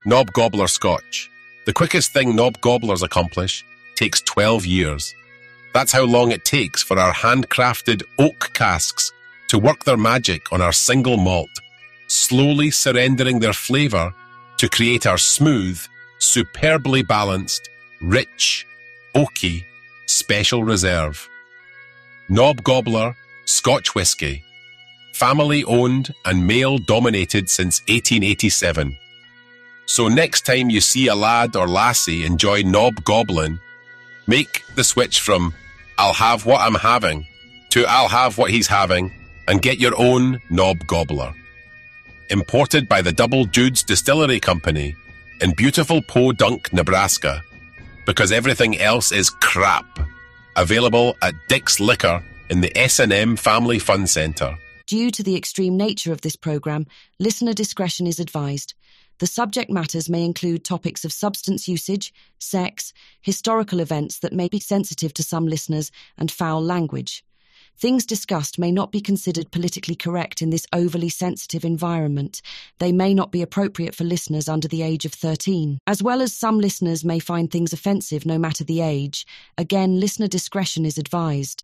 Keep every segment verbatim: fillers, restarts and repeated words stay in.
Knob Gobbler Scotch. The quickest thing knob gobblers accomplish takes twelve years. That's how long it takes for our handcrafted oak casks to work their magic on our single malt, slowly surrendering their flavour to create our smooth, superbly balanced, rich, oaky, special reserve. Knob Gobbler Scotch Whisky. Family-owned and male-dominated since eighteen eighty-seven. So next time you see a lad or lassie enjoy knob goblin, make the switch from I'll have what I'm having to I'll have what he's having and get your own Knob Gobbler. Imported by the Double Dudes Distillery Company in beautiful Podunk, Nebraska, because everything else is crap. Available at Dick's Liquor in the S and M Family Fun Centre. Due to the extreme nature of this program, listener discretion is advised. The subject matters may include topics of substance usage, sex, historical events that may be sensitive to some listeners, and foul language. Things discussed may not be considered politically correct in this overly sensitive environment. They may not be appropriate for listeners under the age of thirteen. As well as some listeners may find things offensive no matter the age. Again, listener discretion is advised.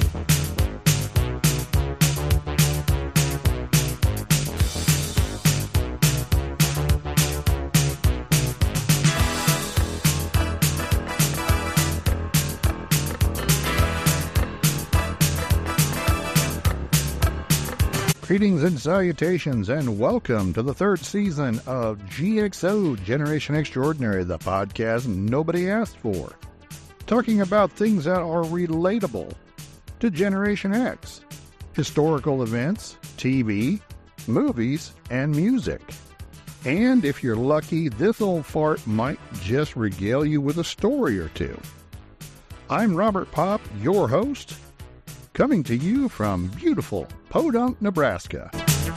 Greetings and salutations, and welcome to the third season of G X O, Generation Extraordinary, the podcast nobody asked for. Talking about things that are relatable to Generation X. Historical events, T V, movies, and music. And if you're lucky, this old fart might just regale you with a story or two. I'm Robert Pop, your host, coming to you from beautiful Podunk, Nebraska.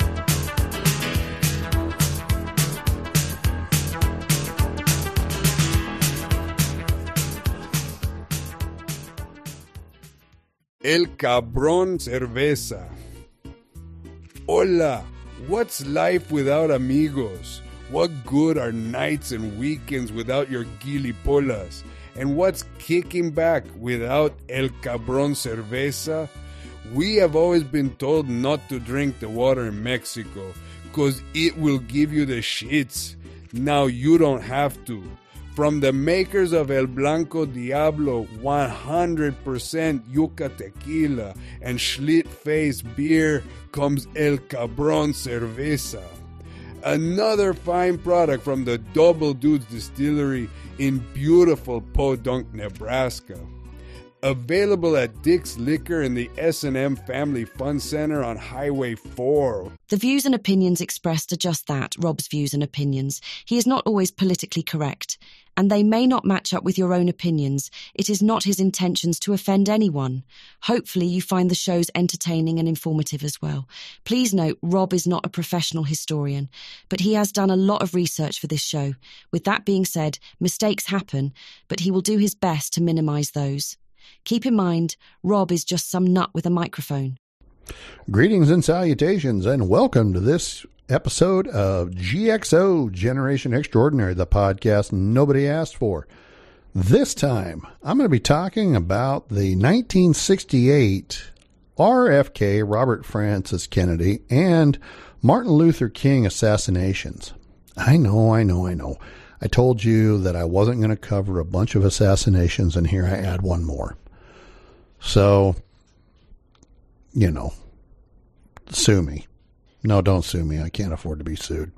El Cabrón Cerveza. Hola, what's life without amigos? What good are nights and weekends without your guilipolas? And what's kicking back without El Cabrón Cerveza? We have always been told not to drink the water in Mexico because it will give you the shits. Now you don't have to. From the makers of El Blanco Diablo one hundred percent Yuca Tequila and Schlitt Face Beer comes El Cabrón Cerveza. Another fine product from the Double Dudes Distillery in beautiful Podunk, Nebraska. Available at Dick's Liquor in the S and M Family Fun Center on Highway four. The views and opinions expressed are just that, Rob's views and opinions. He is not always politically correct, and they may not match up with your own opinions. It is not his intentions to offend anyone. Hopefully you find the shows entertaining and informative as well. Please note, Rob is not a professional historian, but he has done a lot of research for this show. With that being said, mistakes happen, but he will do his best to minimise those. Keep in mind, Rob is just some nut with a microphone. Greetings and salutations, and welcome to this episode of G X O, Generation Extraordinary, the podcast nobody asked for. This time, I'm going to be talking about the nineteen sixty-eight R F K, Robert Francis Kennedy, and Martin Luther King assassinations. I know, I know, I know. I told you that I wasn't going to cover a bunch of assassinations, and here I add one more. So, you know, sue me. No, don't sue me. I can't afford to be sued.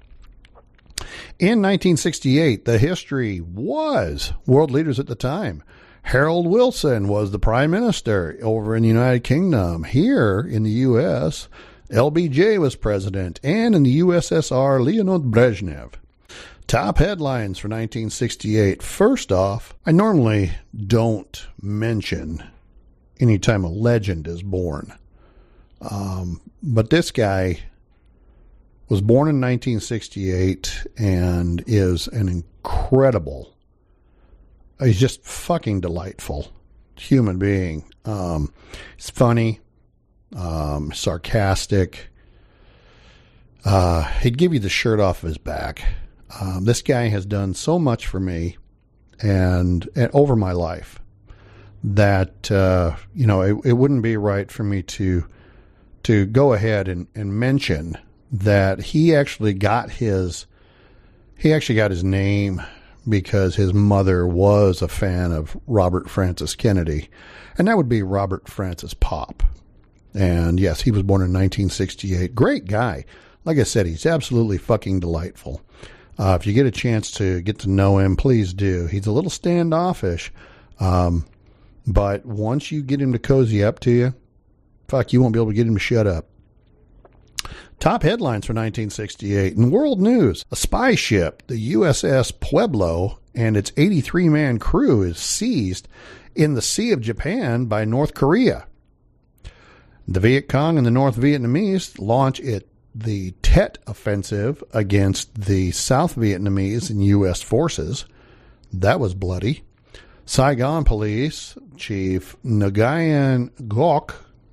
In nineteen sixty-eight, the history was world leaders at the time. Harold Wilson was the prime minister over in the United Kingdom. Here in the U S, L B J was president, and in the U S S R, Leonid Brezhnev. Top headlines for nineteen sixty-eight. First off, I normally don't mention any time a legend is born. Um, but this guy was born in nineteen sixty-eight and is an incredible, he's just fucking delightful human being. Um, he's funny, um, sarcastic. Uh, he'd give you the shirt off of his back. Um, this guy has done so much for me and, and over my life that, uh, you know, it, it wouldn't be right for me to to go ahead and, and mention that he actually got his he actually got his name because his mother was a fan of Robert Francis Kennedy, and that would be Robert Francis Pop. And yes, he was born in nineteen sixty-eight. Great guy. Like I said, he's absolutely fucking delightful. Uh, if you get a chance to get to know him, please do. He's a little standoffish, um, but once you get him to cozy up to you, fuck, you won't be able to get him to shut up. Top headlines for nineteen sixty-eight. In world news, a spy ship, the U S S Pueblo, and its eighty-three man crew is seized in the Sea of Japan by North Korea. The Viet Cong and the North Vietnamese launch it, the Tet Offensive against the South Vietnamese and U S forces. That was bloody. Saigon Police Chief Nguyen Ngoc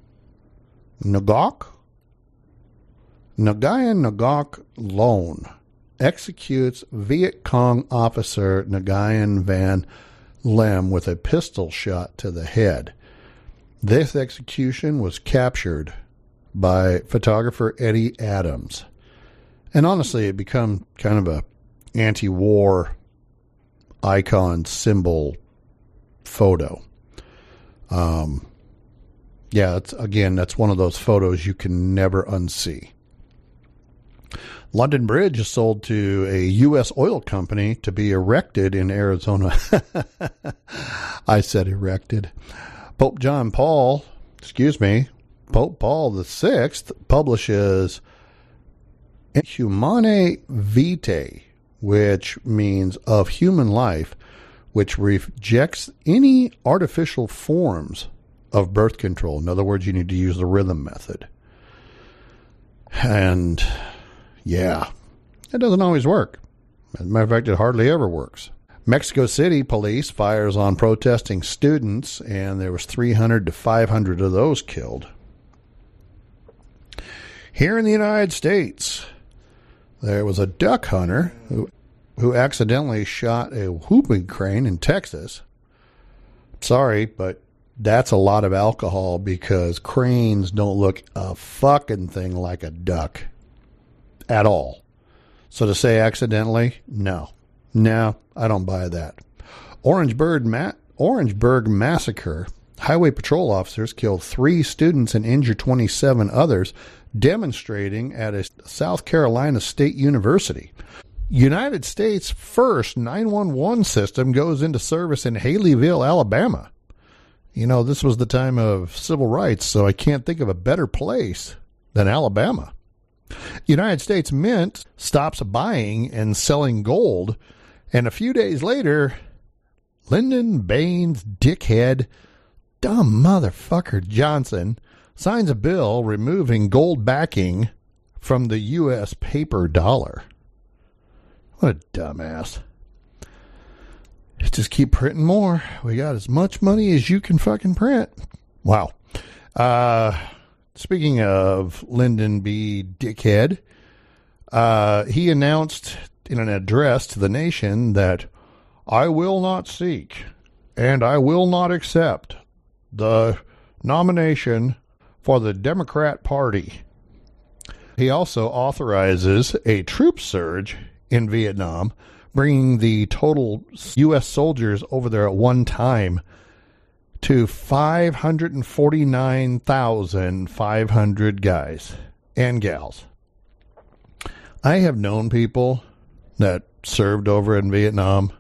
Ngoc Nguyen Ngoc Loan executes Viet Cong officer Nguyen Van Lem with a pistol shot to the head. This execution was captured by photographer Eddie Adams. And honestly, it become kind of a anti-war icon symbol photo. Um, yeah, it's, again, that's one of those photos you can never unsee. London Bridge is sold to a U S oil company to be erected in Arizona. I said erected. Pope John Paul, excuse me, Pope Paul the Sixth publishes Humanae Vitae, which means of human life, which rejects any artificial forms of birth control. In other words, you need to use the rhythm method. And yeah, it doesn't always work. As a matter of fact, it hardly ever works. Mexico City police fires on protesting students, and there was three hundred to five hundred of those killed. Here in the United States, there was a duck hunter who, who accidentally shot a whooping crane in Texas. Sorry, but that's a lot of alcohol because cranes don't look a fucking thing like a duck at all. So to say accidentally, no. No, I don't buy that. Orangeburg, Ma- Orangeburg massacre. Highway patrol officers killed three students and injured twenty-seven others demonstrating at a South Carolina State University. United States' first nine one one system goes into service in Haleyville, Alabama. You know, this was the time of civil rights, so I can't think of a better place than Alabama. United States Mint stops buying and selling gold, and a few days later, Lyndon Baines dickhead, dumb motherfucker Johnson signs a bill removing gold backing from the U S paper dollar. What a dumbass. Just keep printing more. We got as much money as you can fucking print. Wow. Uh, speaking of Lyndon B. Dickhead, uh, he announced in an address to the nation that I will not seek and I will not accept the nomination for the Democrat Party. He also authorizes a troop surge in Vietnam, bringing the total U S soldiers over there at one time to five hundred forty-nine thousand five hundred guys and gals. I have known people that served over in Vietnam,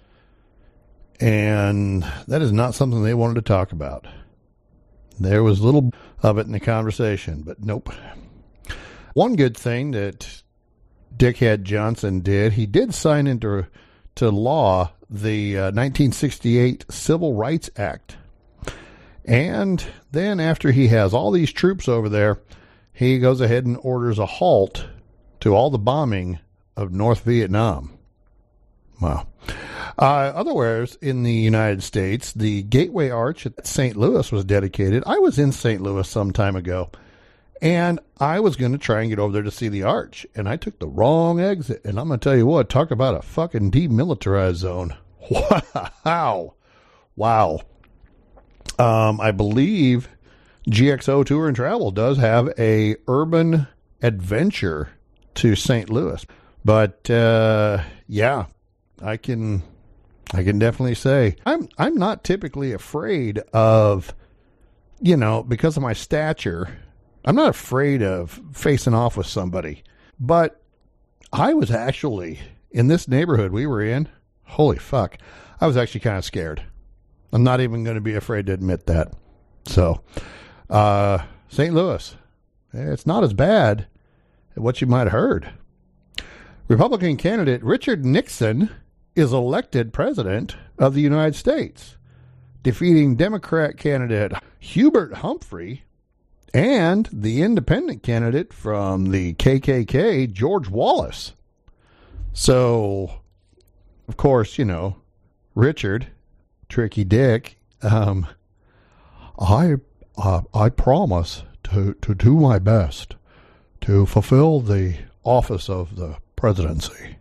and that is not something they wanted to talk about. There was little of it in the conversation, but nope. One good thing that Dickhead Johnson did, he did sign into to law the uh, nineteen sixty-eight Civil Rights Act. And then after he has all these troops over there, he goes ahead and orders a halt to all the bombing of North Vietnam. Wow. Uh, otherwise, in the United States, the Gateway Arch at Saint Louis was dedicated. I was in Saint Louis some time ago, And I was going to try and get over there to see the arch, and I took the wrong exit. And I'm going to tell you what, talk about a fucking demilitarized zone. Wow. Wow. Um, I believe G X O Tour and Travel does have a urban adventure to Saint Louis. But, uh, yeah, I can, I can definitely say I'm, I'm not typically afraid of, you know, because of my stature, I'm not afraid of facing off with somebody, but I was actually in this neighborhood we were in. Holy fuck. I was actually kind of scared. I'm not even going to be afraid to admit that. So, uh, Saint Louis, it's not as bad as what you might have heard. Republican candidate Richard Nixon is elected president of the United States, defeating Democrat candidate Hubert Humphrey and the independent candidate from the K K K, George Wallace. So, of course, you know, Richard, Tricky Dick, um, I uh, I promise to, to do my best to fulfill the office of the presidency.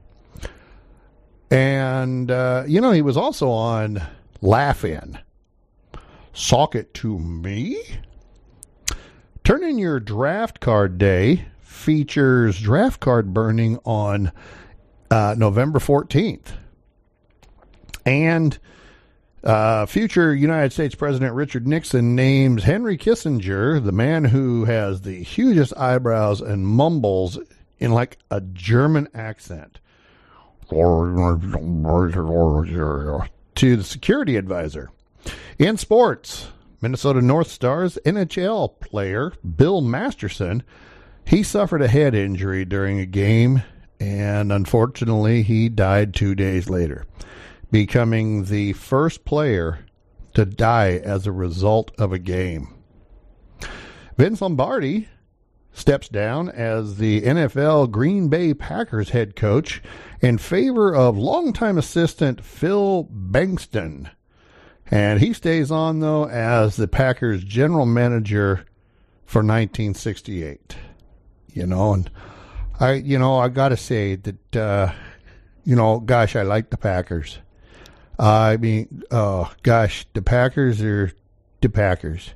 And, uh, you know, he was also on Laugh-In. Sock it to me? Turn in Your Draft Card Day features draft card burning on uh, November fourteenth. And uh, future United States President Richard Nixon names Henry Kissinger, the man who has the hugest eyebrows and mumbles in like a German accent, to the security advisor. In sports, Minnesota North Stars N H L player Bill Masterson, he suffered a head injury during a game, and unfortunately he died two days later, becoming the first player to die as a result of a game. Vince Lombardi steps down as the N F L Green Bay Packers head coach in favor of longtime assistant Phil Bankston. And he stays on, though, as the Packers general manager for nineteen sixty-eight. You know, and I, you know, I got to say that, uh, you know, gosh, I like the Packers. I mean, oh, gosh, the Packers are the Packers.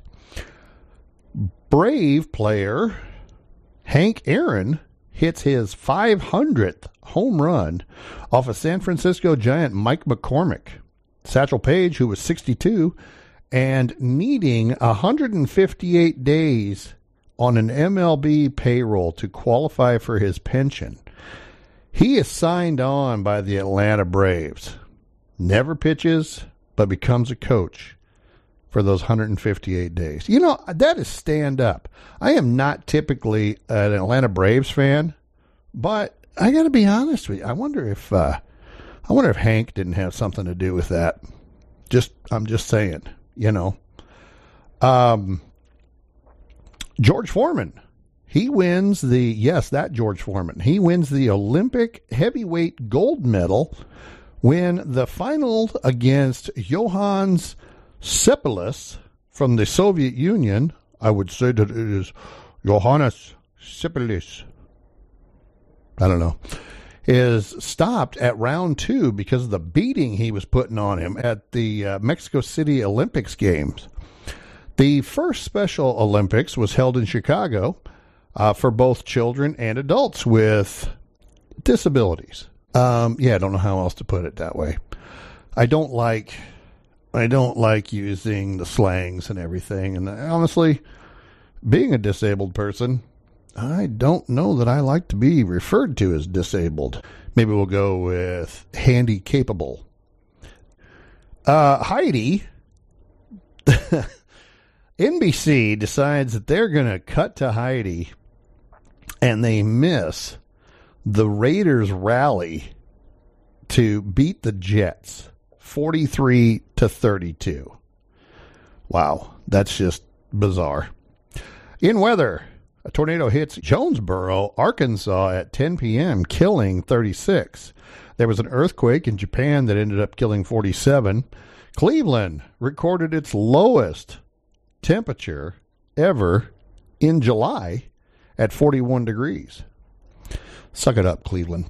Brave player Hank Aaron hits his five hundredth home run off of San Francisco Giant Mike McCormick. Satchel Paige, who was sixty-two and needing one hundred fifty-eight days on an M L B payroll to qualify for his pension. He is signed on by the Atlanta Braves. Never pitches, but becomes a coach for those one hundred fifty-eight days. You know, that is stand up. I am not typically an Atlanta Braves fan, but I got to be honest with you. I wonder if uh, I wonder if Hank didn't have something to do with that. Just, I'm just saying, you know. Um, George Foreman, he wins the, yes, that George Foreman, he wins the Olympic heavyweight gold medal when the final against Johannes Cepelis from the Soviet Union, I would say that it is Johannes Cepelis, I don't know, is stopped at round two because of the beating he was putting on him at the uh, Mexico City Olympics games. The first Special Olympics was held in Chicago uh, for both children and adults with disabilities. Um, yeah, I don't know how else to put it that way. I don't like, I don't like using the slangs and everything. And honestly, being a disabled person, I don't know that I like to be referred to as disabled. Maybe we'll go with handy capable. Uh, Heidi, N B C decides that they're going to cut to Heidi, and they miss the Raiders rally to beat the Jets forty-three to thirty-two. Wow, that's just bizarre. In weather, a tornado hits Jonesboro, Arkansas at ten p.m., killing thirty-six. There was an earthquake in Japan that ended up killing forty-seven. Cleveland recorded its lowest temperature ever in July at forty-one degrees. Suck it up, Cleveland.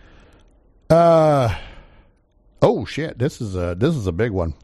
Uh, oh shit, this is a, this is a big one.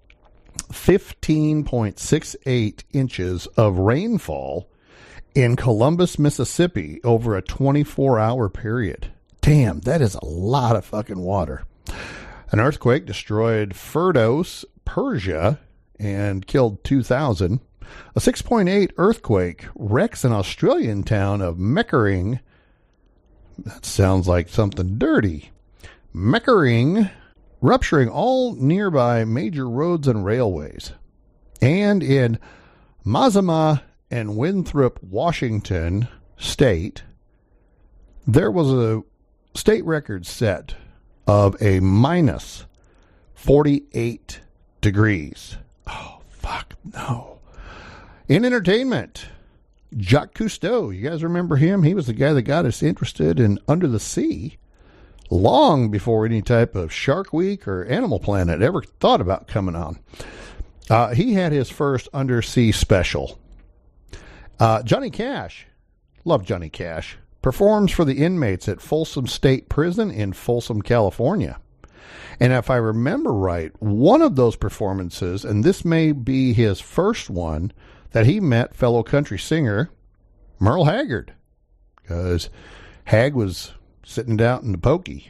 fifteen point six eight inches of rainfall in Columbus, Mississippi over a twenty-four hour period. Damn, that is a lot of fucking water. An earthquake destroyed Firdos, Persia, and killed two thousand. A six point eight earthquake wrecks an Australian town of Meckering. That sounds like something dirty. Meckering, rupturing all nearby major roads and railways. And in Mazama and Winthrop, Washington State, there was a state record set of a minus forty-eight degrees. Oh, fuck, no. In entertainment, Jacques Cousteau, you guys remember him? He was the guy that got us interested in Under the Sea long before any type of Shark Week or Animal Planet ever thought about coming on. Uh, he had his first undersea special. Uh, Johnny Cash, love Johnny Cash, performs for the inmates at Folsom State Prison in Folsom, California. And if I remember right, one of those performances, and this may be his first one, that he met fellow country singer Merle Haggard, because Hag was sitting out in the pokey.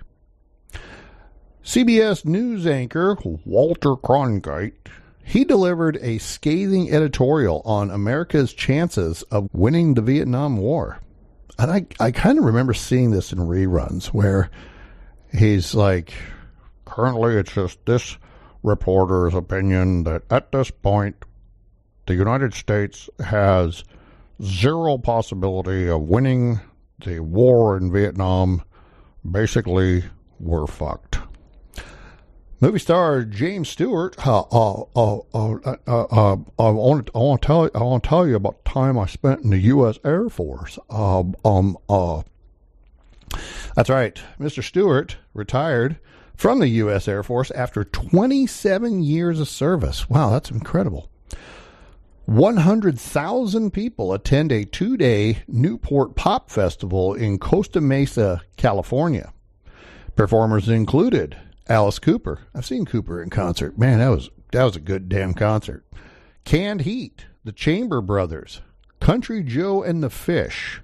C B S News anchor Walter Cronkite, he delivered a scathing editorial on America's chances of winning the Vietnam War. And I, I kind of remember seeing this in reruns where he's like, currently it's just this reporter's opinion that at this point, the United States has zero possibility of winning the war in Vietnam. Basically, we're fucked. Movie star James Stewart. Uh, uh, uh, uh, uh, uh, I want to. I want to tell. I want to tell you about the time I spent in the U S Air Force. Uh, um. Uh. That's right. Mister Stewart retired from the U S Air Force after twenty-seven years of service. Wow, that's incredible. one hundred thousand people attend a two-day Newport Pop Festival in Costa Mesa, California. Performers included Alice Cooper. I've seen Cooper in concert. Man, that was that was a good damn concert. Canned Heat, the Chamber Brothers, Country Joe and the Fish.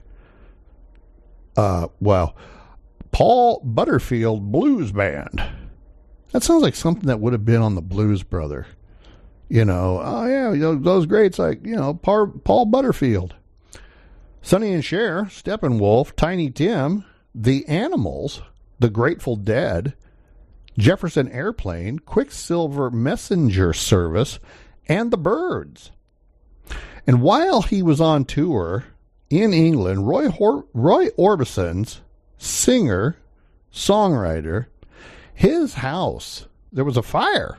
Uh, well, Paul Butterfield Blues Band. That sounds like something that would have been on the Blues Brother. You know, oh yeah, you know, those greats like, you know, Paul Butterfield. Sonny and Cher, Steppenwolf, Tiny Tim, The Animals, The Grateful Dead, Jefferson Airplane, Quicksilver Messenger Service, and The Byrds. And while he was on tour in England, Roy, Hor- Roy Orbison's singer, songwriter, his house, there was a fire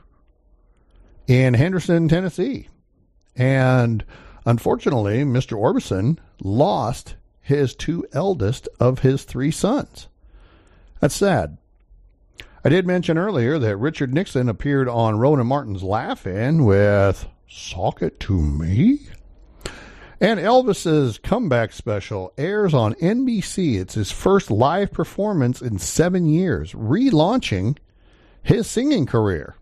in Henderson, Tennessee. And unfortunately, Mister Orbison lost his two eldest of his three sons. That's sad. I did mention earlier that Richard Nixon appeared on Rowan Martin's Laugh-In with Sock It To Me. And Elvis's comeback special airs on N B C. It's his first live performance in seven years, relaunching his singing career.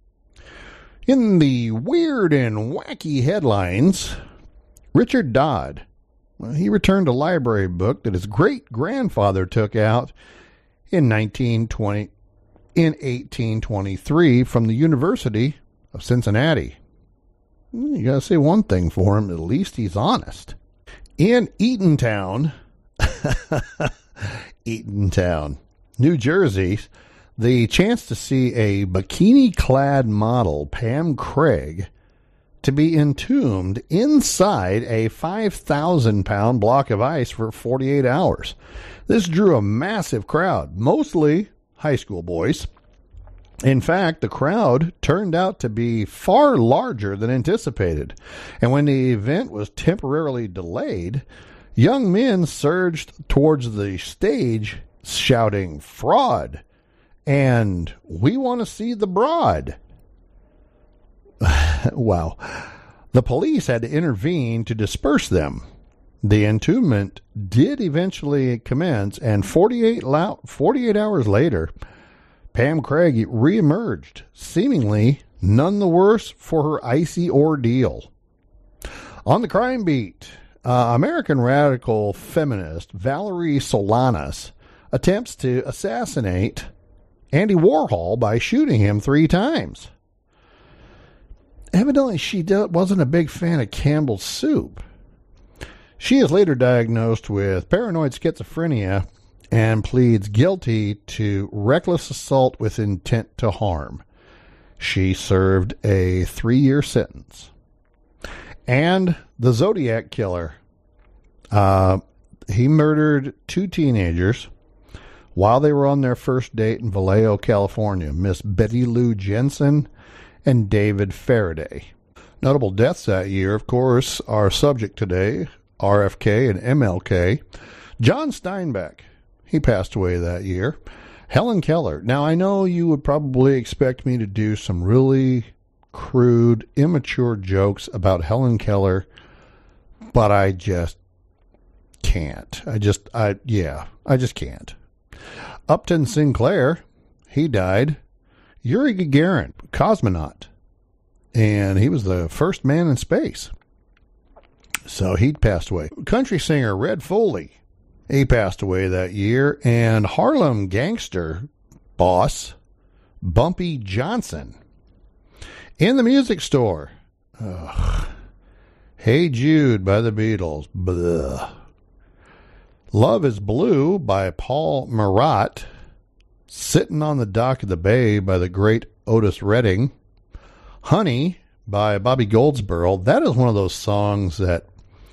In the weird and wacky headlines, Richard Dodd, well, he returned a library book that his great-grandfather took out in nineteen twenty in eighteen twenty-three from the University of Cincinnati. You gotta say one thing for him, at least he's honest. In Eatontown, Eatontown, New Jersey, the chance to see a bikini-clad model, Pam Craig, to be entombed inside a five thousand pound block of ice for forty-eight hours. This drew a massive crowd, mostly high school boys. In fact, the crowd turned out to be far larger than anticipated. And when the event was temporarily delayed, young men surged towards the stage shouting, "Fraud!" and "We want to see the broad." Wow. The police had to intervene to disperse them. The entombment did eventually commence, and forty-eight, lo- forty-eight hours later, Pam Craig reemerged, seemingly none the worse for her icy ordeal. On the crime beat, uh, American radical feminist Valerie Solanas attempts to assassinate Andy Warhol by shooting him three times. Evidently, she wasn't a big fan of Campbell's soup. She is later diagnosed with paranoid schizophrenia and pleads guilty to reckless assault with intent to harm. She served a three-year sentence. And the Zodiac Killer. Uh, he murdered two teenagers while they were on their first date in Vallejo, California. Miss Betty Lou Jensen and David Faraday. Notable deaths that year, of course, are subject today, R F K and M L K. John Steinbeck, he passed away that year. Helen Keller. Now, I know you would probably expect me to do some really crude, immature jokes about Helen Keller, but I just can't. I just, I, yeah, I just can't. Upton Sinclair, he died. Yuri Gagarin, cosmonaut, and he was the first man in space. So he'd passed away. Country singer Red Foley, he passed away that year. And Harlem gangster boss Bumpy Johnson. In the music store, ugh, Hey Jude by the Beatles. Blah. Love is Blue by Paul Marat. Sitting on the Dock of the Bay by the great Otis Redding. Honey by Bobby Goldsboro. That is one of those songs that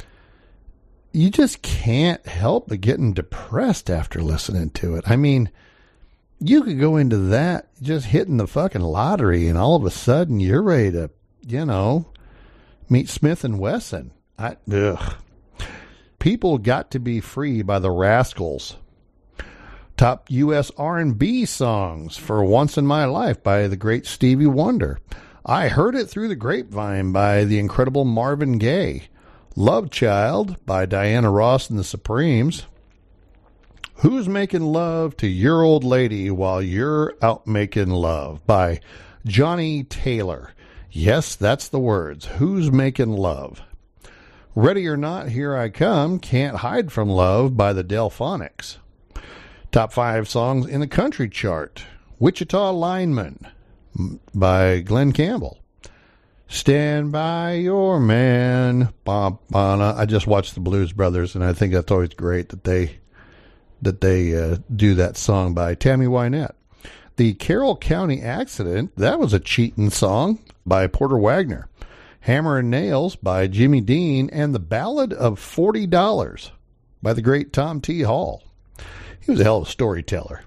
you just can't help but getting depressed after listening to it. I mean, you could go into that just hitting the fucking lottery and all of a sudden you're ready to, you know, meet Smith and Wesson. I, ugh. People Got to Be Free by the Rascals. Top U S R and B songs for Once in My Life by the great Stevie Wonder. I Heard It Through the Grapevine by the incredible Marvin Gaye. Love Child by Diana Ross and the Supremes. Who's Making Love to Your Old Lady While You're Out Making Love by Johnny Taylor. Yes, that's the words. Who's Making Love? Ready or Not, Here I Come, Can't Hide from Love by the Delphonics. Top five songs in the country chart. Wichita Lineman by Glenn Campbell. Stand By Your Man. Ba, ba, na. I just watched the Blues Brothers, and I think that's always great that they that they uh, do that song by Tammy Wynette. The Carroll County Accident, that was a cheating song by Porter Wagner. Hammer and Nails by Jimmy Dean, and The Ballad of forty dollars by the great Tom T. Hall. He was a hell of a storyteller.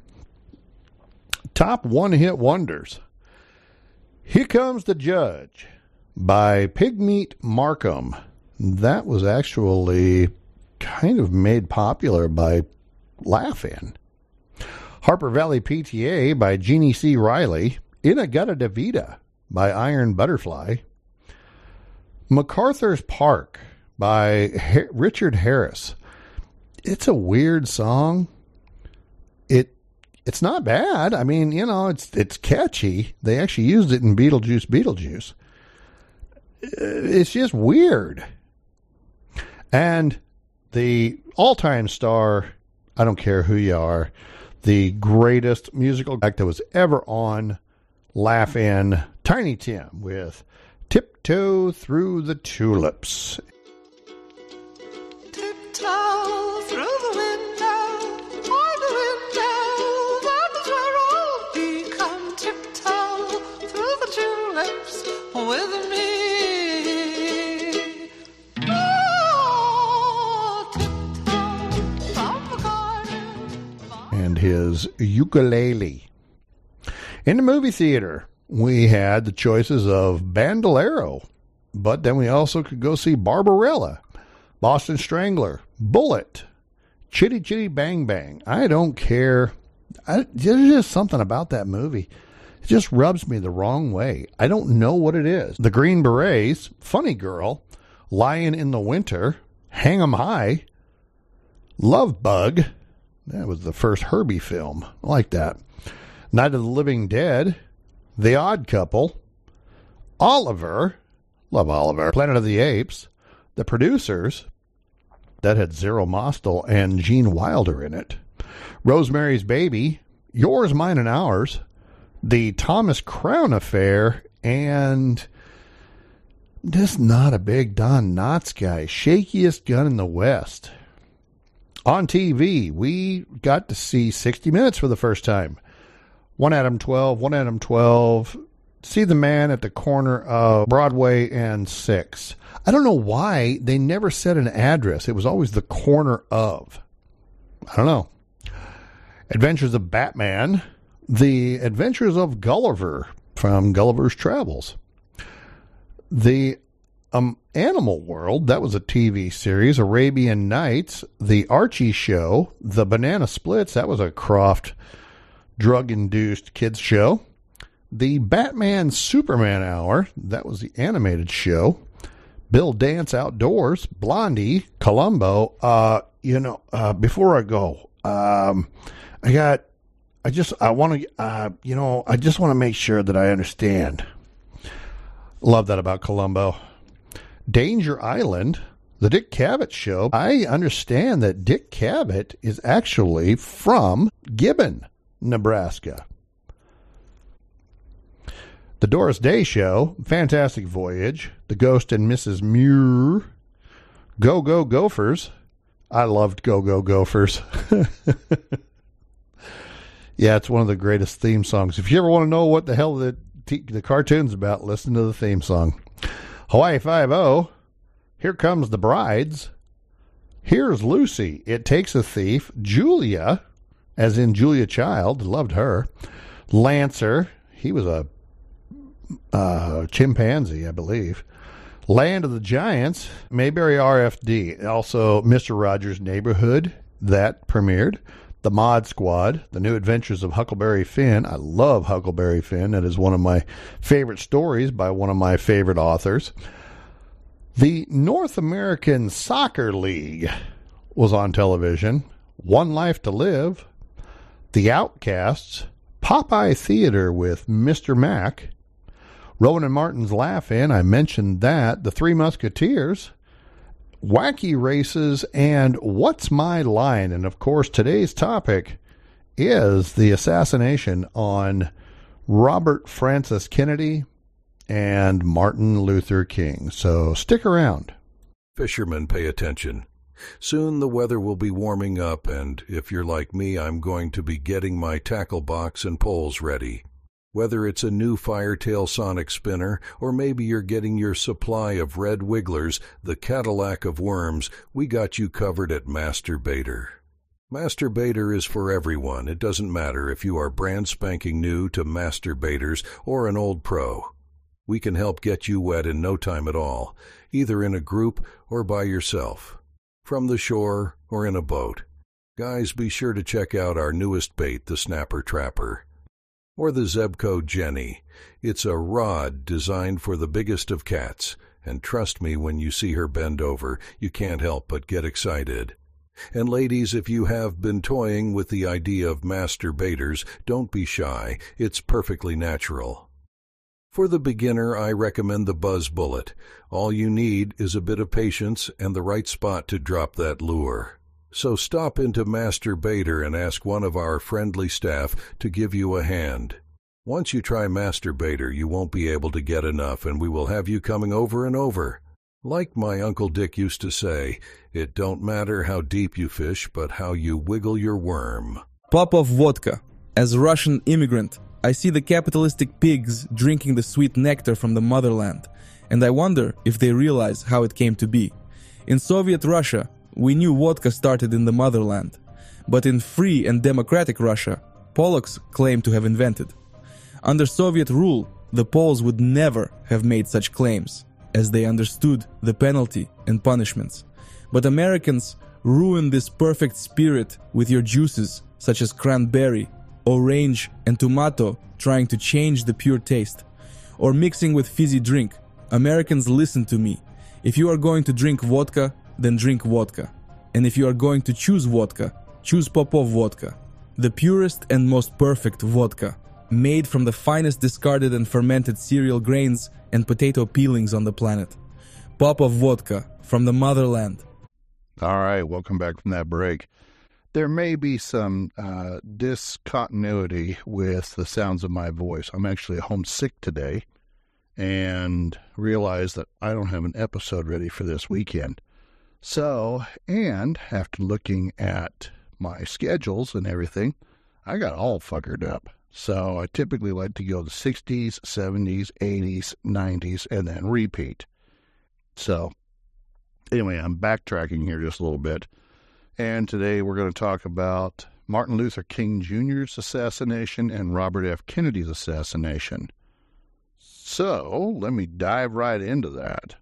Top one-hit wonders. Here Comes the Judge by Pigmeat Markham. That was actually kind of made popular by Laugh-In. Harper Valley P T A by Jeannie C. Riley. Inagata Davida by Iron Butterfly. MacArthur's Park by H- Richard Harris. It's a weird song. It it's not bad. I mean, you know, it's it's catchy. They actually used it in Beetlejuice Beetlejuice. It's just weird. And the all-time star, I don't care who you are, the greatest musical act that was ever on Laugh-In, Tiny Tim with Tiptoe Through the Tulips. Tiptoe through the window, by the window, that is where I'll be. Come tiptoe through the tulips with me. Oh, tiptoe from the garden. And his ukulele. In the movie theater, we had the choices of Bandolero, but then we also could go see Barbarella, Boston Strangler, Bullet, Chitty Chitty Bang Bang. I don't care. I, there's just something about that movie. It just rubs me the wrong way. I don't know what it is. The Green Berets, Funny Girl, Lion in the Winter, Hang 'em High, Love Bug. That was the first Herbie film. I like that. Night of the Living Dead, The Odd Couple, Oliver. Love Oliver. Planet of the Apes, The Producers. That had Zero Mostel and Gene Wilder in it. Rosemary's Baby, Yours, Mine, and Ours, The Thomas Crown Affair, and just not a big Don Knotts guy. Shakiest Gun in the West. On T V, we got to see sixty minutes for the first time. One Adam twelve, One Adam twelve. See the Man at the corner of Broadway and six. I don't know why they never said an address. It was always the corner of. I don't know. Adventures of Batman. The Adventures of Gulliver from Gulliver's Travels. The um, Animal World, that was a T V series. Arabian Nights. The Archie Show. The Banana Splits, that was a Croft drug-induced kids show. The Batman Superman Hour, that was the animated show. Bill Dance Outdoors, Blondie, Columbo. Uh, you know, uh, before I go, um, I got, I just, I want to, uh, you know, I just want to make sure that I understand. Love that about Columbo. Danger Island, the Dick Cavett Show. I understand that Dick Cavett is actually from Gibbon, Nebraska. The Doris Day Show, Fantastic Voyage, The Ghost and Missus Muir, Go Go Gophers. I loved Go Go Gophers. Yeah, it's one of the greatest theme songs. If you ever want to know what the hell the t- the cartoon's about, listen to the theme song. Hawaii Five-O, Here Comes the Brides, Here's Lucy, It Takes a Thief, Julia, as in Julia Child, loved her, Lancer, he was a Uh, chimpanzee, I believe. Land of the Giants, Mayberry R F D, also Mister Rogers' Neighborhood, that premiered. The Mod Squad, The New Adventures of Huckleberry Finn. I love Huckleberry Finn. That is one of my favorite stories by one of my favorite authors. The North American Soccer League was on television. One Life to Live, The Outcasts, Popeye Theater with Mister Mac, Rowan and Martin's Laugh-In, I mentioned that. The Three Musketeers, Wacky Races, and What's My Line? And, of course, today's topic is the assassination on Robert Francis Kennedy and Martin Luther King. So stick around. Fishermen, pay attention. Soon the weather will be warming up, and if you're like me, I'm going to be getting my tackle box and poles ready. Whether it's a new Firetail sonic spinner, or maybe you're getting your supply of red wigglers, the Cadillac of worms, we got you covered at Master Baiter. Master Baiter is for everyone. It doesn't matter if you are brand spanking new to Master Baiters or an old pro. We can help get you wet in no time at all, either in a group or by yourself, from the shore or in a boat. Guys, be sure to check out our newest bait, the Snapper Trapper. Or the Zebco Jenny. It's a rod designed for the biggest of cats, and trust me, when you see her bend over, you can't help but get excited. And ladies, if you have been toying with the idea of master baiters, don't be shy. It's perfectly natural. For the beginner, I recommend the Buzz Bullet. All you need is a bit of patience and the right spot to drop that lure. So stop into Master Baiter and ask one of our friendly staff to give you a hand. Once you try Master Baiter, you won't be able to get enough, and we will have you coming over and over. Like my Uncle Dick used to say, it don't matter how deep you fish, but how you wiggle your worm. Popov vodka. As a Russian immigrant, I see the capitalistic pigs drinking the sweet nectar from the motherland, and I wonder if they realize how it came to be. In Soviet Russia, we knew vodka started in the motherland, but in free and democratic Russia, Polacks claim to have invented. Under Soviet rule, the Poles would never have made such claims, as they understood the penalty and punishments. But Americans ruin this perfect spirit with your juices, such as cranberry, orange, and tomato, trying to change the pure taste. Or mixing with fizzy drink. Americans, listen to me. If you are going to drink vodka, then drink vodka. And if you are going to choose vodka, choose Popov vodka. The purest and most perfect vodka, made from the finest discarded and fermented cereal grains and potato peelings on the planet. Popov vodka, from the motherland. All right, welcome back from that break. There may be some uh, discontinuity with the sounds of my voice. I'm actually homesick today and realized that I don't have an episode ready for this weekend. So, and after looking at my schedules and everything, I got all fuckered up. So I typically like to go the sixties, seventies, eighties, nineties, and then repeat. So anyway, I'm backtracking here just a little bit. And today we're going to talk about Martin Luther King Junior's assassination and Robert F. Kennedy's assassination. So let me dive right into that.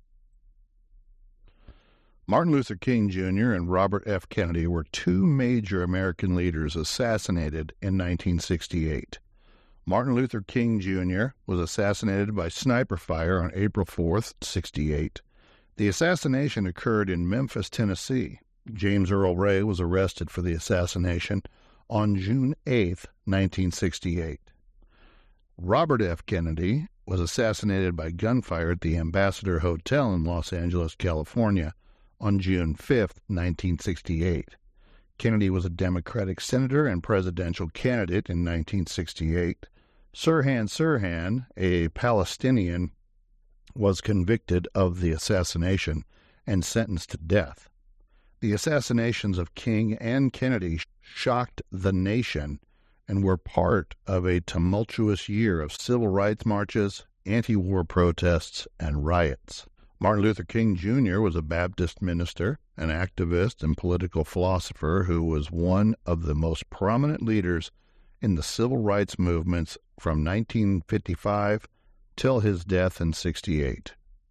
Martin Luther King Junior and Robert F. Kennedy were two major American leaders assassinated in nineteen sixty-eight. Martin Luther King Junior was assassinated by sniper fire on April fourth, sixty-eight. The assassination occurred in Memphis, Tennessee. James Earl Ray was arrested for the assassination on June eighth, nineteen sixty-eight. Robert F. Kennedy was assassinated by gunfire at the Ambassador Hotel in Los Angeles, California, on June fifth, nineteen sixty-eight. Kennedy was a Democratic senator and presidential candidate in nineteen sixty-eight. Sirhan Sirhan, a Palestinian, was convicted of the assassination and sentenced to death. The assassinations of King and Kennedy shocked the nation and were part of a tumultuous year of civil rights marches, anti-war protests, and riots. Martin Luther King Junior was a Baptist minister, an activist, and political philosopher who was one of the most prominent leaders in the civil rights movements from nineteen fifty-five till his death in sixty-eight.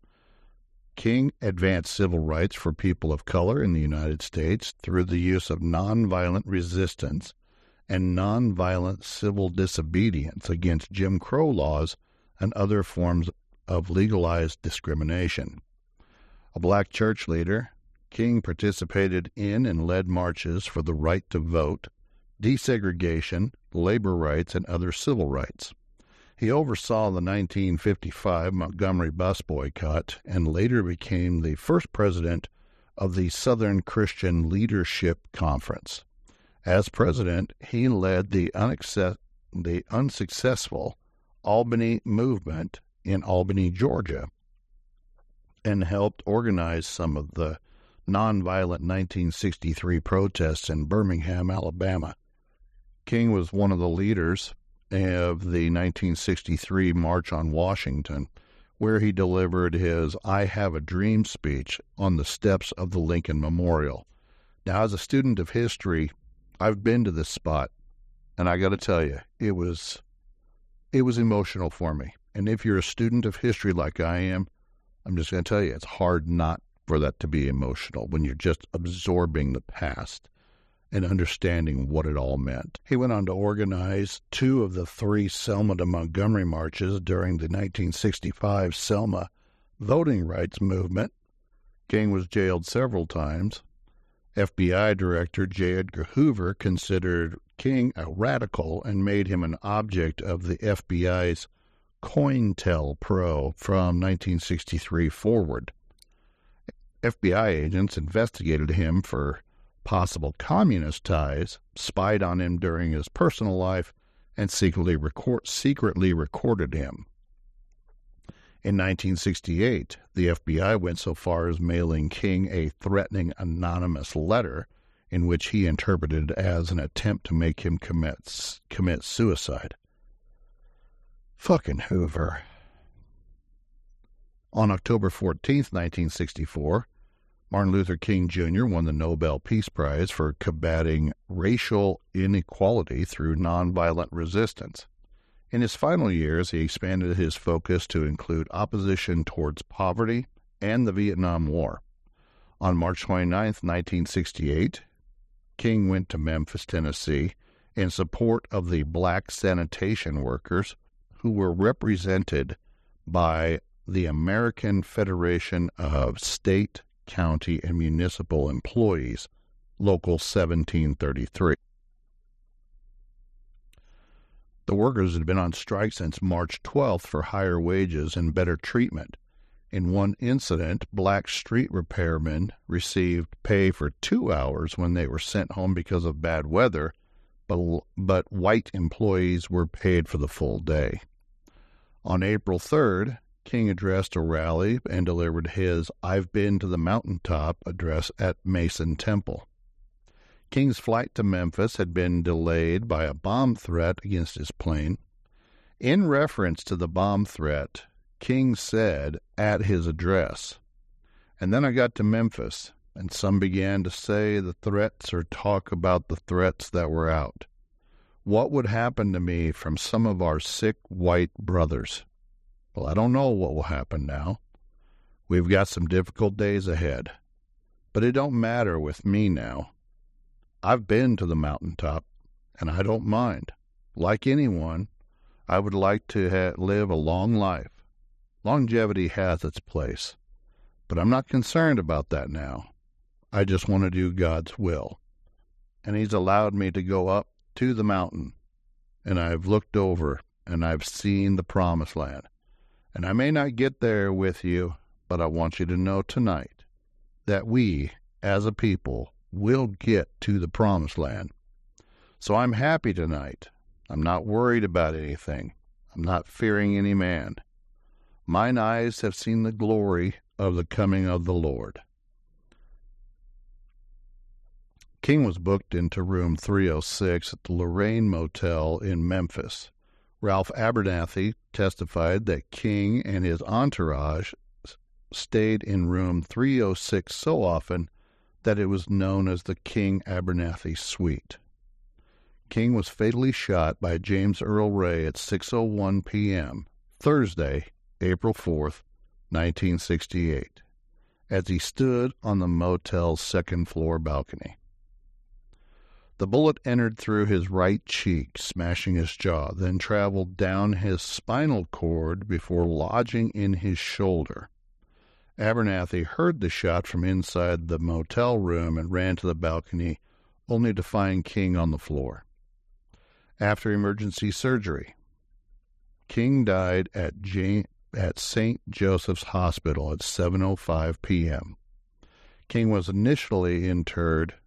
King advanced civil rights for people of color in the United States through the use of nonviolent resistance and nonviolent civil disobedience against Jim Crow laws and other forms of legalized discrimination. A black church leader, King participated in and led marches for the right to vote, desegregation, labor rights, and other civil rights. He oversaw the nineteen fifty-five Montgomery bus boycott and later became the first president of the Southern Christian Leadership Conference. As president, he led the, unacce- the unsuccessful Albany movement in Albany, Georgia, and helped organize some of the nonviolent nineteen sixty-three protests in Birmingham, Alabama. King was one of the leaders of the nineteen sixty-three March on Washington, where he delivered his I Have a Dream speech on the steps of the Lincoln Memorial. Now, as a student of history, I've been to this spot, and I got to tell you, it was it was emotional for me. And if you're a student of history like I am, I'm just going to tell you, it's hard not for that to be emotional when you're just absorbing the past and understanding what it all meant. He went on to organize two of the three Selma to Montgomery marches during the nineteen sixty-five Selma voting rights movement. King was jailed several times. F B I Director J. Edgar Hoover considered King a radical and made him an object of the F B I's COINTELPRO from nineteen sixty-three forward. F B I agents investigated him for possible communist ties, spied on him during his personal life, and secretly, record, secretly recorded him. In nineteen sixty-eight, the F B I went so far as mailing King a threatening anonymous letter in which he interpreted as an attempt to make him commit, commit suicide. Fucking Hoover. On October fourteenth, nineteen sixty-four, Martin Luther King Junior won the Nobel Peace Prize for combating racial inequality through nonviolent resistance. In his final years, he expanded his focus to include opposition towards poverty and the Vietnam War. On March twenty-ninth, nineteen sixty-eight, King went to Memphis, Tennessee, in support of the black sanitation workers who were represented by the American Federation of State county, and municipal employees, Local seventeen thirty-three. The workers had been on strike since March twelfth for higher wages and better treatment. In one incident, black street repairmen received pay for two hours when they were sent home because of bad weather, but, but white employees were paid for the full day. On April third, King addressed a rally and delivered his "I've Been to the Mountaintop" address at Mason Temple. King's flight to Memphis had been delayed by a bomb threat against his plane. In reference to the bomb threat, King said at his address, "And then I got to Memphis, and some began to say the threats or talk about the threats that were out. What would happen to me from some of our sick white brothers? Well, I don't know what will happen now. We've got some difficult days ahead. But it don't matter with me now. I've been to the mountaintop, and I don't mind. Like anyone, I would like to ha- live a long life. Longevity has its place, but I'm not concerned about that now. I just want to do God's will. And He's allowed me to go up to the mountain, and I've looked over, and I've seen the promised land. And I may not get there with you, but I want you to know tonight that we, as a people, will get to the promised land. So I'm happy tonight. I'm not worried about anything. I'm not fearing any man. Mine eyes have seen the glory of the coming of the Lord." King was booked into room three oh six at the Lorraine Motel in Memphis. Ralph Abernathy testified that King and his entourage stayed in room three oh six so often that it was known as the King Abernathy Suite. King was fatally shot by James Earl Ray at six oh one p.m. Thursday, April fourth, nineteen sixty-eight, as he stood on the motel's second-floor balcony. The bullet entered through his right cheek, smashing his jaw, then traveled down his spinal cord before lodging in his shoulder. Abernathy heard the shot from inside the motel room and ran to the balcony, only to find King on the floor. After emergency surgery, King died at, J- at Saint Joseph's Hospital at seven oh five p.m. King was initially interred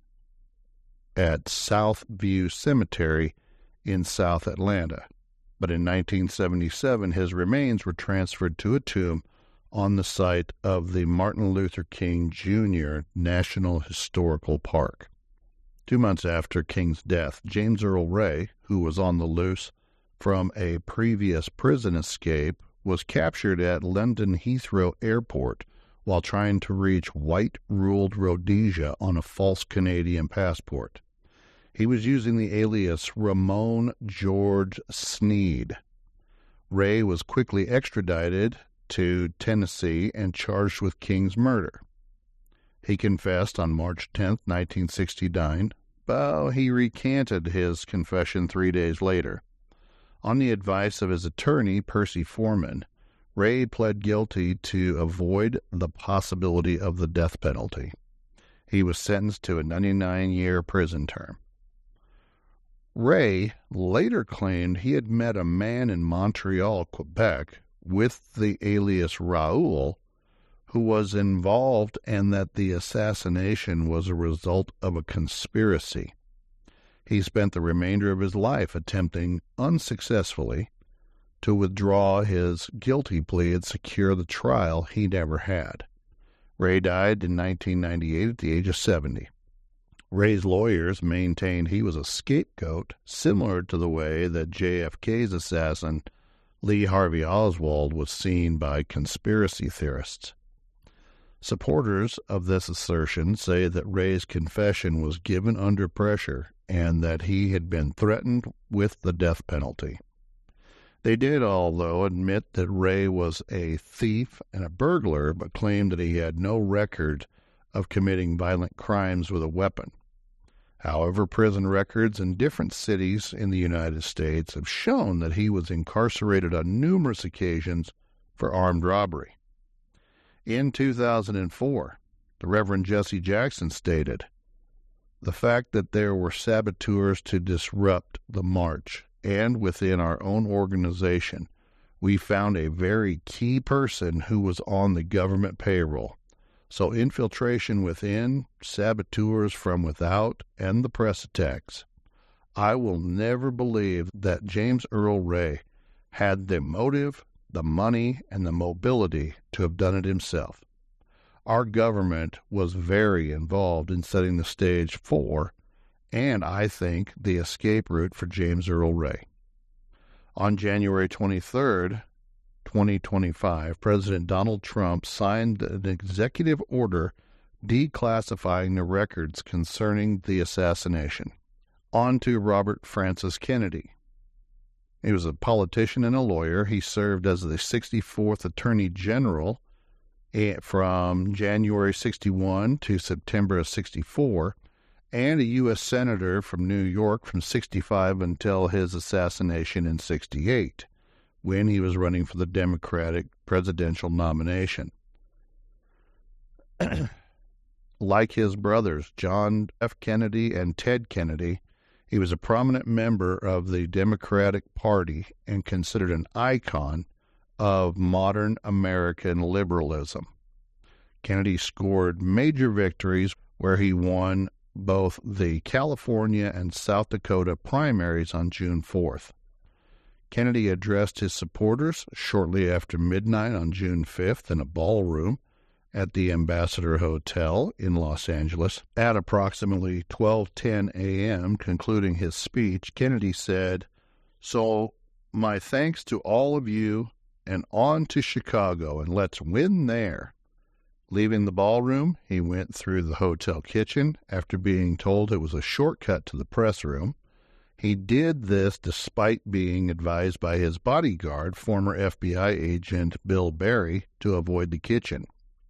at Southview Cemetery in South Atlanta, but in nineteen seventy-seven his remains were transferred to a tomb on the site of the Martin Luther King Junior National Historical Park. Two months after King's death, James Earl Ray, who was on the loose from a previous prison escape, was captured at London Heathrow Airport while trying to reach white-ruled Rhodesia on a false Canadian passport. He was using the alias Ramon George Sneed. Ray was quickly extradited to Tennessee and charged with King's murder. He confessed on March tenth, nineteen sixty-nine, but he recanted his confession three days later. On the advice of his attorney, Percy Foreman, Ray pled guilty to avoid the possibility of the death penalty. He was sentenced to a ninety-nine-year prison term. Ray later claimed he had met a man in Montreal, Quebec, with the alias Raoul, who was involved and that the assassination was a result of a conspiracy. He spent the remainder of his life attempting unsuccessfully to withdraw his guilty plea and secure the trial he never had. Ray died in nineteen ninety-eight at the age of seventy. Ray's lawyers maintained he was a scapegoat, similar to the way that J F K's assassin Lee Harvey Oswald was seen by conspiracy theorists. Supporters of this assertion say that Ray's confession was given under pressure and that he had been threatened with the death penalty. They did, although, admit that Ray was a thief and a burglar, but claimed that he had no record of committing violent crimes with a weapon. However, prison records in different cities in the United States have shown that he was incarcerated on numerous occasions for armed robbery. In two thousand four, The Reverend Jesse Jackson stated, "The fact that there were saboteurs to disrupt the march, and within our own organization, we found a very key person who was on the government payroll. So infiltration within, saboteurs from without, and the press attacks. I will never believe that James Earl Ray had the motive, the money, and the mobility to have done it himself. Our government was very involved in setting the stage for, and I think, the escape route for James Earl Ray." On January twenty-third, twenty twenty-five, President Donald Trump signed an executive order declassifying the records concerning the assassination. On to Robert Francis Kennedy. He was a politician and a lawyer. He served as the sixty-fourth Attorney General from January sixty-one to September of sixty-four, and a U S Senator from New York from sixty-five until his assassination in sixty-eight, when he was running for the Democratic presidential nomination. Like his brothers, John F. Kennedy and Ted Kennedy, he was a prominent member of the Democratic Party and considered an icon of modern American liberalism. Kennedy scored major victories where he won both the California and South Dakota primaries on June fourth. Kennedy addressed his supporters shortly after midnight on June fifth in a ballroom at the Ambassador Hotel in Los Angeles. At approximately twelve ten a.m., concluding his speech, Kennedy said, "So, my thanks to all of you, and on to Chicago, and let's win there." Leaving the ballroom, he went through the hotel kitchen after being told it was a shortcut to the press room. He did this despite being advised by his bodyguard, former F B I agent Bill Barry, to avoid the kitchen.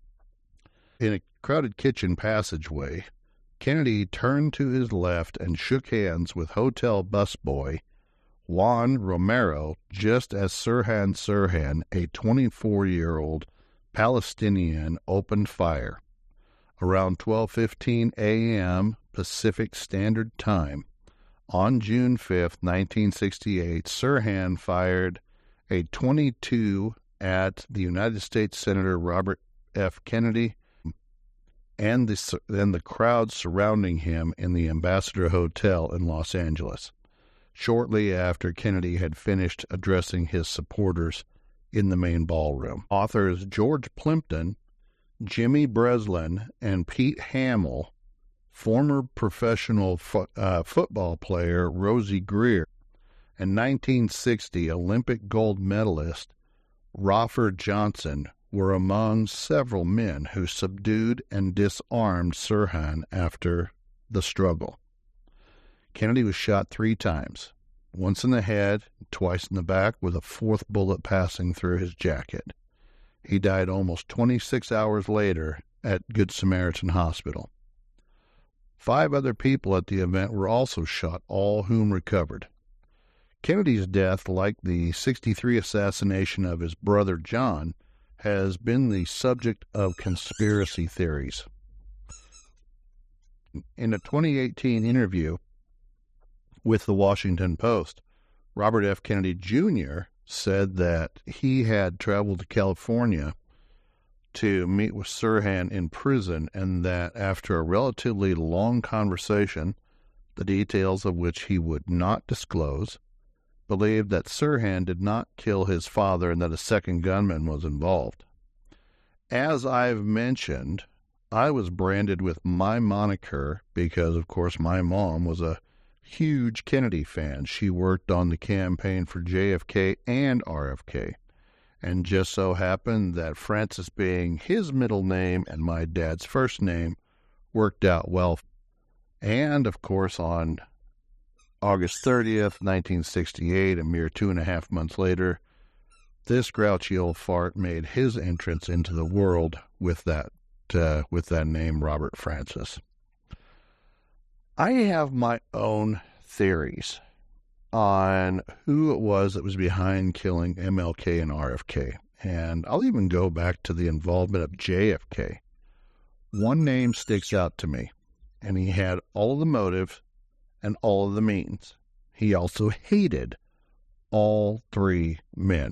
In a crowded kitchen passageway, Kennedy turned to his left and shook hands with hotel busboy Juan Romero just as Sirhan Sirhan, a twenty-four-year-old Palestinian, opened fire. Around twelve fifteen a.m. Pacific Standard Time, on June fifth, nineteen sixty-eight, Sirhan fired a twenty-two at the United States Senator Robert F. Kennedy and the, and the crowd surrounding him in the Ambassador Hotel in Los Angeles, shortly after Kennedy had finished addressing his supporters in the main ballroom. Authors George Plimpton, Jimmy Breslin, and Pete Hamill, former professional fo- uh, football player Rosie Greer, and nineteen sixty Olympic gold medalist Rafer Johnson were among several men who subdued and disarmed Sirhan after the struggle. Kennedy was shot three times, once in the head, twice in the back, with a fourth bullet passing through his jacket. He died almost twenty-six hours later at Good Samaritan Hospital. Five other people at the event were also shot, all whom recovered. Kennedy's death, like the sixty-three assassination of his brother John, has been the subject of conspiracy theories. In a twenty eighteen interview with the Washington Post, Robert F. Kennedy Junior said that he had traveled to California to meet with Sirhan in prison, and that after a relatively long conversation, the details of which he would not disclose, believed that Sirhan did not kill his father and that a second gunman was involved. As I've mentioned, I was branded with my moniker because, of course, my mom was a huge Kennedy fan. She worked on the campaign for J F K and R F K. And just so happened that Francis being his middle name and my dad's first name worked out well. And, of course, on August thirtieth, nineteen sixty-eight, a mere two and a half months later, this grouchy old fart made his entrance into the world with that, uh, with that name, Robert Francis. I have my own theories on who it was that was behind killing M L K and R F K. And I'll even go back to the involvement of J F K. one name sticks out to me, and he had all of the motive and all of the means. He also hated all three men.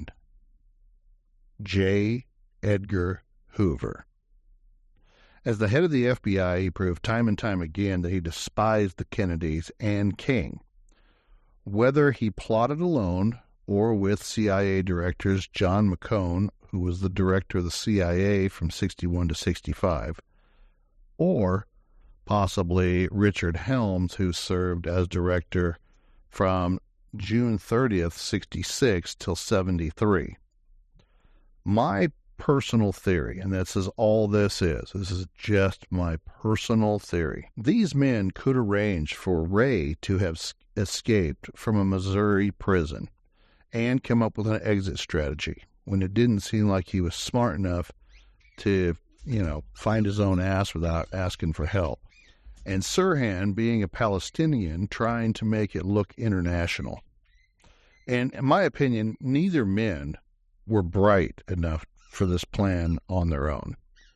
J. Edgar Hoover. As the head of the F B I, he proved time and time again that he despised the Kennedys and King. Whether he plotted alone or with C I A directors John McCone, who was the director of the C I A from sixty-one to sixty-five, or possibly Richard Helms, who served as director from June thirtieth, sixty-six till seventy-three. My personal theory, and this is all this is, this is just my personal theory. These men could arrange for Ray to have escaped from a Missouri prison and come up with an exit strategy when it didn't seem like he was smart enough to, you know, find his own ass without asking for help. And Sirhan, being a Palestinian, trying to make it look international. And in my opinion, neither men were bright enough for this plan on their own.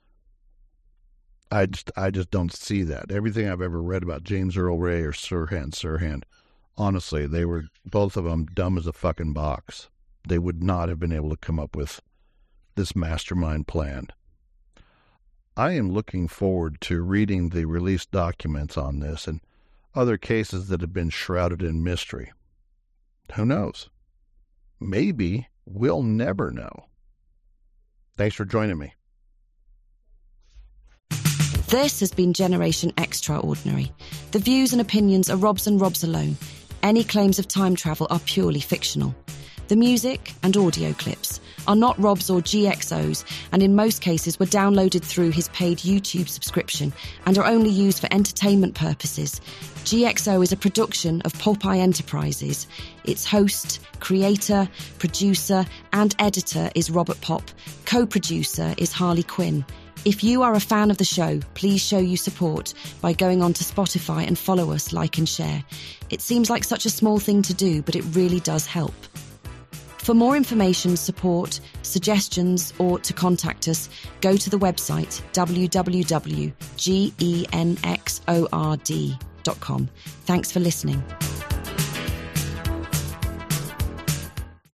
I just, I just don't see that. Everything I've ever read about James Earl Ray or Sirhan Sirhan, honestly, they were, both of them, dumb as a fucking box. They would not have been able to come up with this mastermind plan. I am looking forward to reading the released documents on this and other cases that have been shrouded in mystery. Who knows? Maybe we'll never know. Thanks for joining me. This has been Generation Extraordinary. The views and opinions are Rob's and Rob's alone. Any claims of time travel are purely fictional. The music and audio clips are not Rob's or G X O's, and in most cases were downloaded through his paid YouTube subscription and are only used for entertainment purposes. G X O is a production of Popeye Enterprises. Its host, creator, producer, and editor is Robert Pop. Co-producer is Harley Quinn. If you are a fan of the show, please show you support by going on to Spotify and follow us, like and share. It seems like such a small thing to do, but it really does help. For more information, support, suggestions, or to contact us, go to the website w w w dot genxord dot com. Thanks for listening.